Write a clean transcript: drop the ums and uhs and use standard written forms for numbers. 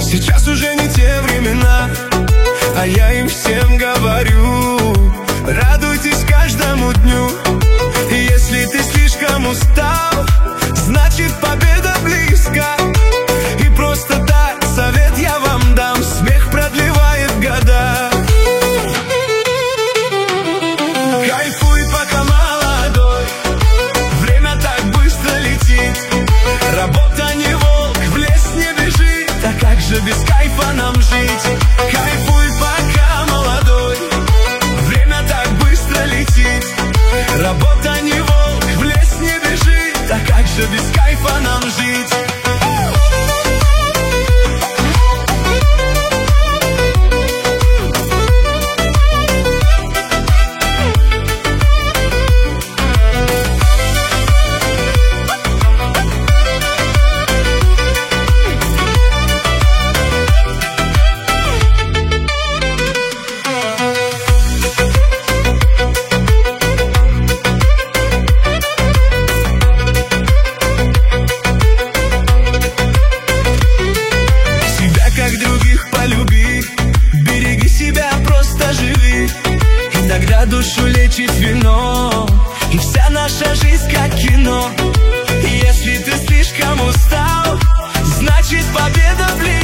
Сейчас уже не те времена, а я им всем говорю: радуйтесь каждому дню. И если ты слишком устал, значит победа близко. И просто так совет я вам дам: смех продлевает года. Кайфуй, пока молодой, время так быстро летит. Работа не волк, в лес не бежит, а как же без кайфа нам жить? Кайфуй, пока молодой, время так быстро летит. Работа не волк, в лес не бежит, а как же без кайфа нам жить? Береги себя, просто живи. Иногда душу лечит вино, и вся наша жизнь как кино. Если ты слишком устал, значит победа близка.